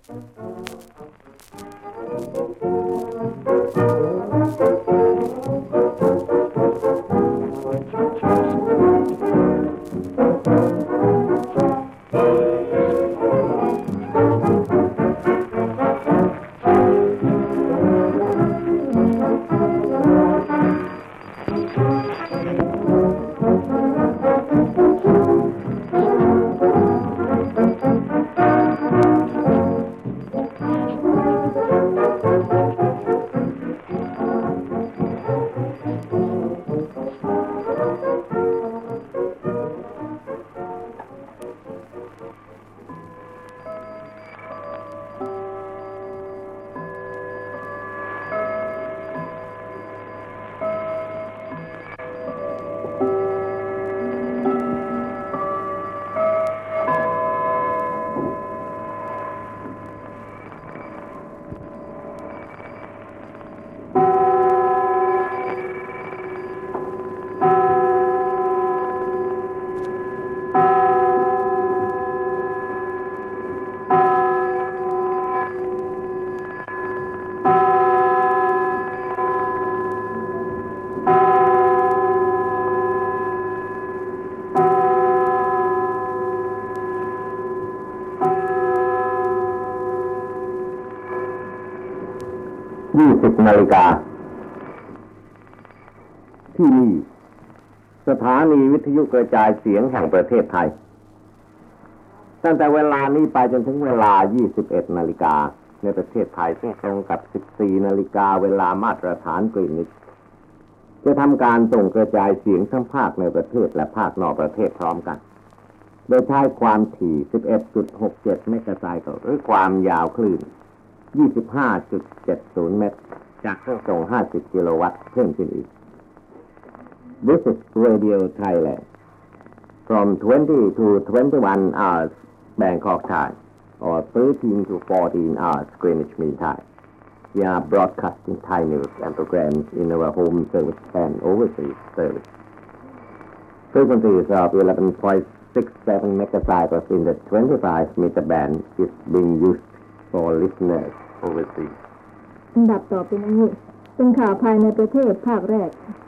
20 นาฬิกาที่นี่สถานีวิทยุกระจายเสียงแห่งประเทศไทยตั้งแต่เวลานี้ไปจนถึงเวลา 21 นาฬิกาในประเทศไทยซึ่งตรงกับ 14 นาฬิกาเวลามาตรฐานกรีนิชจะทำการส่งกระจายเสียงทั้งภาคในประเทศและภาคนอกประเทศพร้อมกันโดยใช้ความถี่ 11.67 เมกะไซเคิลหรือความยาวคลื่น 25.70 เมตรจากเครื่องส่ง 50 กิโลวัตต์เพิ่มขึ้นอีก This is Radio Thailand from 20 to 21 hours Bangkok time or 13 to 14 hours Greenwich Mean Time. We are broadcasting Thai news and programs in our home service and overseas service. Frequencies of 11.67 megacycles in the 25-meter band is being used for listeners overseas. อันดับต่อไปนี้เป็นข่าวภายในประเทศภาคแรก